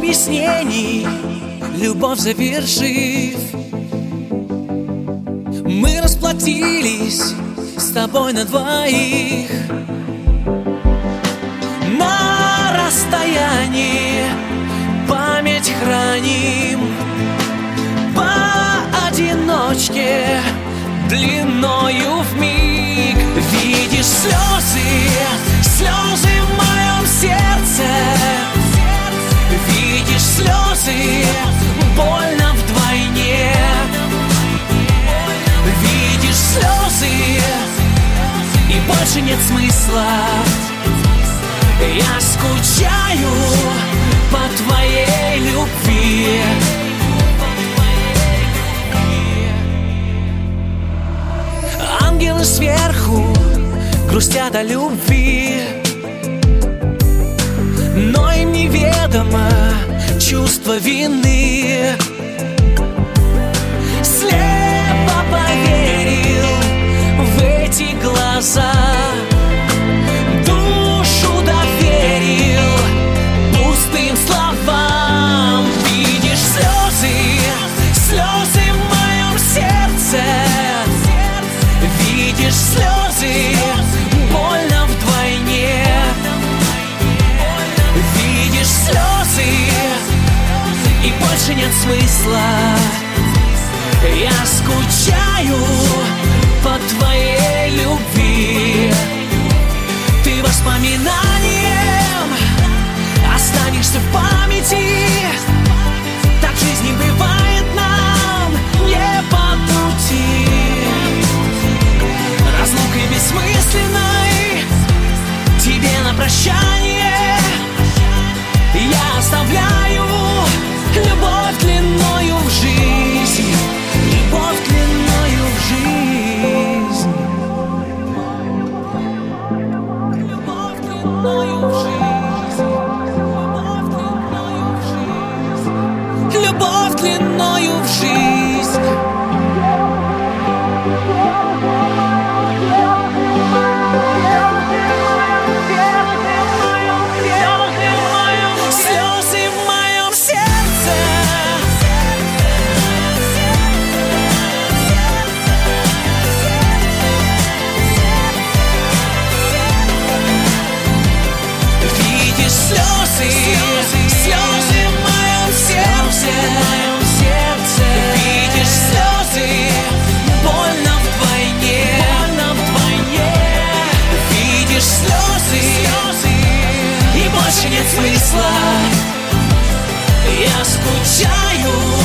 объяснений, любовь завершив, мы расплатились с тобой на двоих. На расстоянии память храним, поодиночке длиною вмиг. Видишь слезы, слезы в моем сердце. Видишь слезы, больно вдвойне. Видишь слезы, и больше нет смысла. Я скучаю по твоей любви. Ангелы сверху грустят о любви, но им неведомо чувство вины. Слепо поверил в эти глаза, душу доверил пустым словам. Видишь слезы, слезы в моем сердце. Видишь слезы, больно вдвойне. Видишь слезы, и больше нет смысла. Я скучаю по твоей любви. Ты воспоминанием останешься в памяти. Так в жизни бывает нам не по пути. Разлукой бессмысленной тебе на прощание я оставляю любовь длиною в жизнь. Любовь длиною в жизнь. Любовь длиною в жизнь. Любовь длиною в жизнь. Слезы в моем сердце. Видишь слезы, слезы в моем сердце. Видишь слезы, больно вдвойне. Видишь слезы, и больше нет смысла. Я скучаю